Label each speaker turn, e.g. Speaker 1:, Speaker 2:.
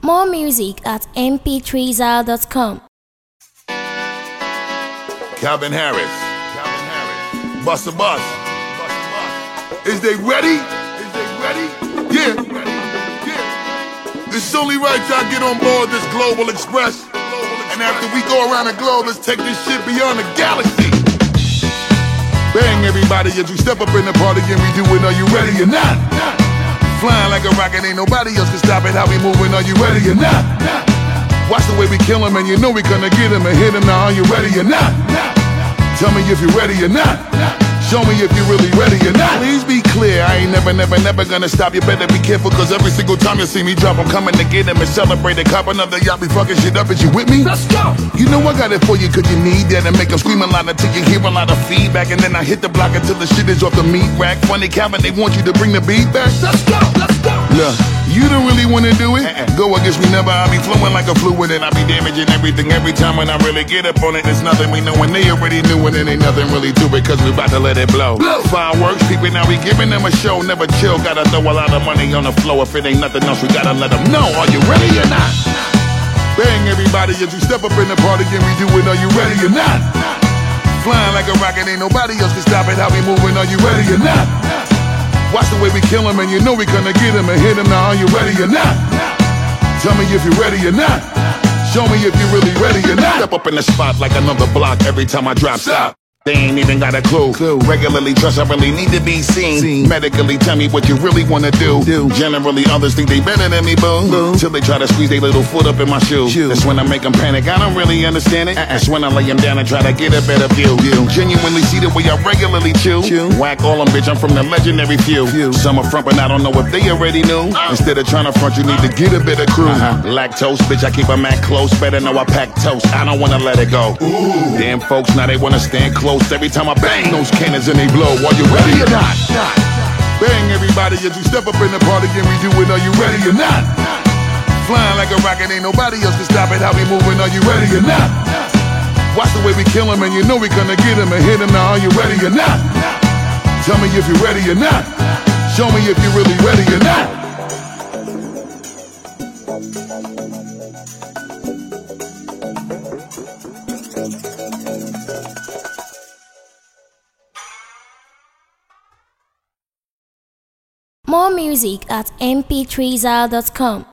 Speaker 1: More music at mp3zal.com.
Speaker 2: Calvin Harris. Busta Bus. Is they ready? Yeah. It's only right y'all get on board this Global Express. And after we go around the globe, let's take this shit beyond the galaxy. Bang everybody as we step up in the party and we do it. Are you ready or not? Flying like a rocket, ain't nobody else can stop it. How we moving? Are you ready or not? Watch the way we kill them, and you know we gonna get them and hit them. Now are you ready or not? Tell me if you're ready or not. Show me if you're really ready or not. Please be clear, I ain't never gonna stop. You better be careful, cause every single time you see me drop, I'm coming to get them and celebrate. A cop another y'all be fucking shit up. Is you with me? Let's go! You know I got it for you, cause you need that. And make them scream a lot until you hear a lot of feedback. And then I hit the block until the shit is off the meat rack. Funny Calvin, they want you to bring the beat back. Let's go! Look, you don't really wanna do it. Go against me never, I be flowing like a fluid. And I be damaging everything every time when I really get up on it. There's nothing we know when they already knew. And it ain't nothing really to it, cause we about to let it blow. Fireworks, people, now we giving them a show. Never chill, gotta throw a lot of money on the floor. If it ain't nothing else, we gotta let them know. Are you ready or not? Bang everybody as we step up in the party and we do it. Are you ready or not? Flying like a rocket, ain't nobody else can stop it. How we moving? Are you ready or not? Watch the way we kill them, and you know we gonna get them and hit them. Now are you ready or not? Tell me if you're ready or not. Show me if you're really ready or not. Step up in the spot like another block every time I drop. Stop. They ain't even got a clue. Regularly trust I really need to be seen. Medically tell me what you really wanna do. Generally others think they better than me, boo. Till they try to squeeze their little foot up in my shoe. That's when I make them panic, I don't really understand it. That's when I lay them down and try to get a better view. Genuinely see the way I regularly chew. Whack all them, bitch, I'm from the legendary few. Some are front but I don't know if they already knew. Instead of trying to front, you need to get a bit of crew. Lactose, bitch, I keep a Mac close. Better know I pack toast, I don't wanna let it go. Damn folks, now they wanna stand close. Every time I bang those cannons and they blow. Are you ready or not? Bang everybody as we step up in the party and we do it. Are you ready or not? Flying like a rocket, ain't nobody else can stop it. How we moving? Are you ready or not? Watch the way we kill them, and you know we gonna get them and hit them. Now are you ready or not? Tell me if you're ready or not. Show me if you're really ready or not.
Speaker 1: More music at mp3zal.com.